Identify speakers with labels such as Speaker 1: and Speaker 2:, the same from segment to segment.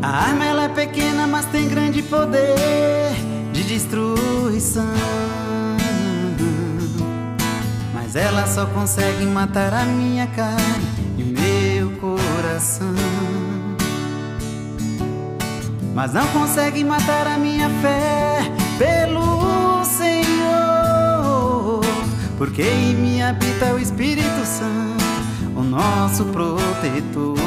Speaker 1: A arma ela é pequena, mas tem grande poder de destruição. Mas ela só consegue matar a minha carne e meu coração. Mas não consegue matar a minha fé pelo Senhor, porque em mim habita o Espírito Santo, o nosso protetor.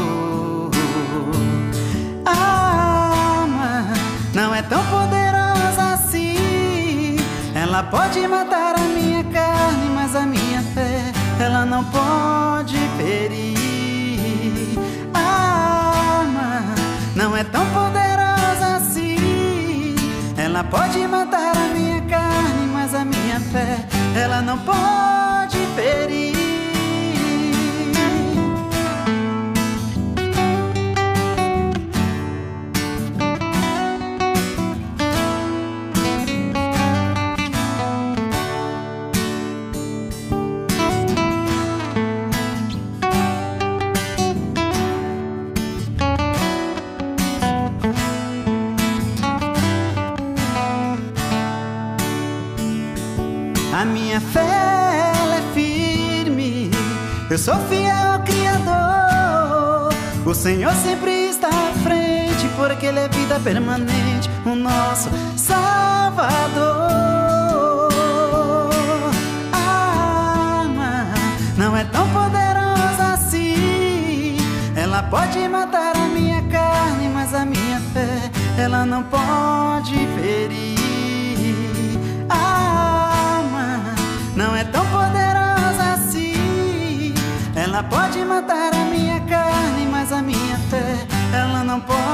Speaker 1: A alma não é tão poderosa assim. Ela pode matar a minha carne, mas a minha fé ela não pode ferir. A alma não é tão poderosa assim. Ela pode matar a minha carne, mas a minha fé ela não pode ferir. A minha fé ela é firme, eu sou fiel ao Criador. O Senhor sempre está à frente, porque Ele é vida permanente, o nosso Salvador. A alma não é tão poderosa assim. Ela pode matar a minha carne, mas a minha fé ela não pode ferir. Não é tão poderosa assim. Ela pode matar a minha carne, mas a minha fé ela não pode